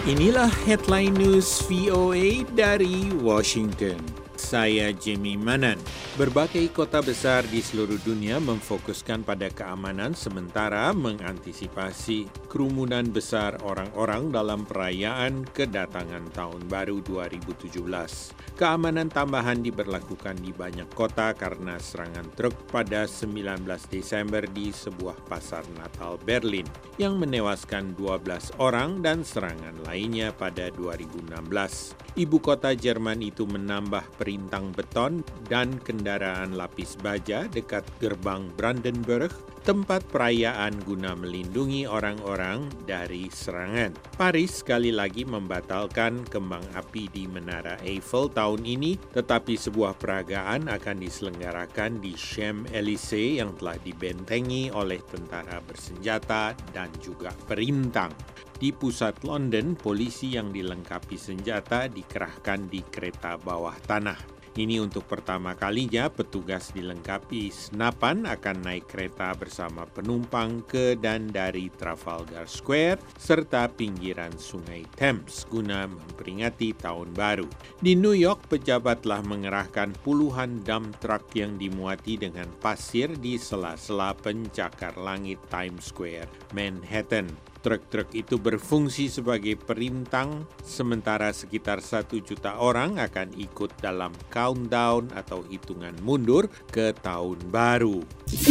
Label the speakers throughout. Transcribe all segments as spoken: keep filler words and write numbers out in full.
Speaker 1: Inilah headline news V O A dari Washington. Saya Jimmy Manan. Berbagai kota besar di seluruh dunia memfokuskan pada keamanan sementara mengantisipasi kerumunan besar orang-orang dalam perayaan kedatangan Tahun Baru dua ribu tujuh belas. Keamanan tambahan diberlakukan di banyak kota karena serangan truk pada sembilan belas Desember di sebuah pasar Natal Berlin yang menewaskan dua belas orang dan serangan lainnya pada dua ribu enam belas. Ibu kota Jerman itu menambah perintang beton dan kendaraan lapis baja dekat gerbang Brandenburg, tempat perayaan guna melindungi orang-orang dari serangan. Paris sekali lagi membatalkan kembang api di Menara Eiffel tahun ini, tetapi sebuah peragaan akan diselenggarakan di Champs-Élysées yang telah dibentengi oleh tentara bersenjata dan juga perintang. Di pusat London, polisi yang dilengkapi senjata dikerahkan di kereta bawah tanah. Ini untuk pertama kalinya petugas dilengkapi senapan akan naik kereta bersama penumpang ke dan dari Trafalgar Square serta pinggiran Sungai Thames guna memperingati Tahun Baru. Di New York, pejabat telah mengerahkan puluhan dump truck yang dimuati dengan pasir di sela-sela pencakar langit Times Square, Manhattan. Truk-truk itu berfungsi sebagai perintang, sementara sekitar satu juta orang akan ikut dalam countdown atau hitungan mundur ke Tahun Baru.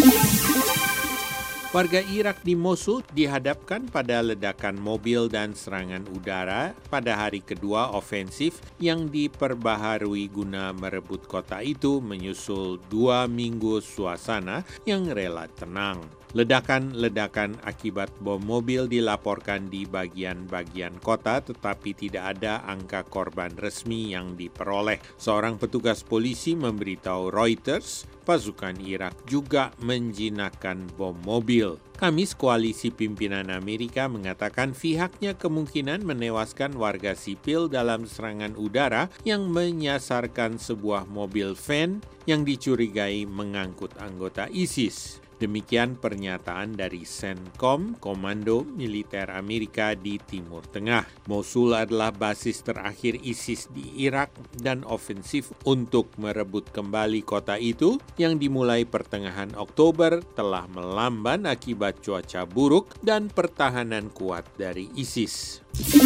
Speaker 1: Warga Irak di Mosul dihadapkan pada ledakan mobil dan serangan udara pada hari kedua ofensif yang diperbaharui guna merebut kota itu menyusul dua minggu suasana yang rela tenang. Ledakan-ledakan akibat bom mobil dilaporkan di bagian-bagian kota, tetapi tidak ada angka korban resmi yang diperoleh. Seorang petugas polisi memberitahu Reuters, pasukan Irak juga menjinakkan bom mobil. Kamis, koalisi pimpinan Amerika mengatakan pihaknya kemungkinan menewaskan warga sipil dalam serangan udara yang menyasarkan sebuah mobil van yang dicurigai mengangkut anggota ISIS. Demikian pernyataan dari CENTCOM, Komando Militer Amerika di Timur Tengah. Mosul adalah basis terakhir ISIS di Irak dan ofensif untuk merebut kembali kota itu yang dimulai pertengahan Oktober telah melamban akibat cuaca buruk dan pertahanan kuat dari ISIS.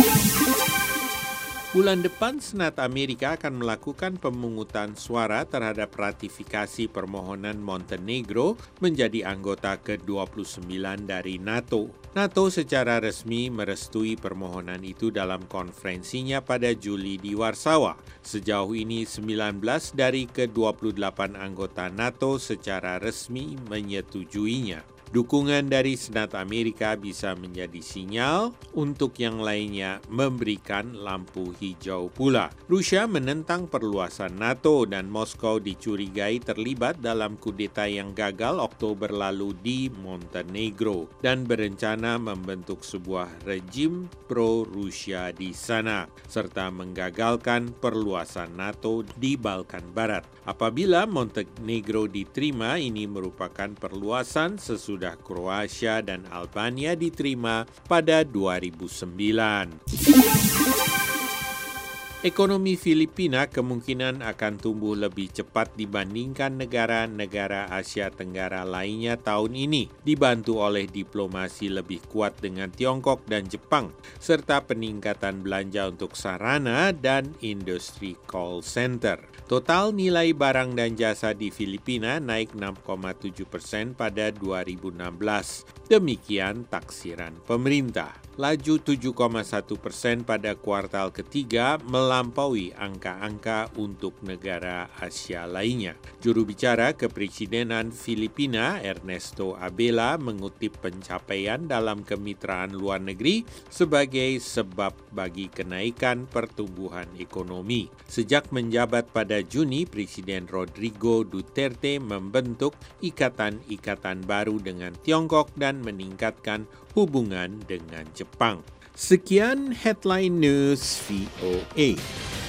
Speaker 1: Bulan depan, Senat Amerika akan melakukan pemungutan suara terhadap ratifikasi permohonan Montenegro menjadi anggota ke dua puluh sembilan dari NATO. NATO secara resmi merestui permohonan itu dalam konferensinya pada Juli di Warsawa. Sejauh ini, sembilan belas dari ke dua puluh delapan anggota NATO secara resmi menyetujuinya. Dukungan dari Senat Amerika bisa menjadi sinyal untuk yang lainnya memberikan lampu hijau pula. Rusia menentang perluasan NATO dan Moskow dicurigai terlibat dalam kudeta yang gagal Oktober lalu di Montenegro dan berencana membentuk sebuah rejim pro-Rusia di sana, serta menggagalkan perluasan NATO di Balkan Barat. Apabila Montenegro diterima, ini merupakan perluasan sesudah Sudah Kroasia dan Albania diterima pada dua ribu sembilan. Ekonomi Filipina kemungkinan akan tumbuh lebih cepat dibandingkan negara-negara Asia Tenggara lainnya tahun ini, dibantu oleh diplomasi lebih kuat dengan Tiongkok dan Jepang, serta peningkatan belanja untuk sarana dan industri call center. Total nilai barang dan jasa di Filipina naik enam koma tujuh persen pada dua ribu enam belas. Demikian taksiran pemerintah. Laju tujuh koma satu persen pada kuartal ketiga melampaui angka-angka untuk negara Asia lainnya. Juru bicara Kepresidenan Filipina, Ernesto Abela, mengutip pencapaian dalam kemitraan luar negeri sebagai sebab bagi kenaikan pertumbuhan ekonomi. Sejak menjabat pada Juni, Presiden Rodrigo Duterte membentuk ikatan-ikatan baru dengan Tiongkok dan meningkatkan hubungan dengan Jepang. Sekian headline news V O A.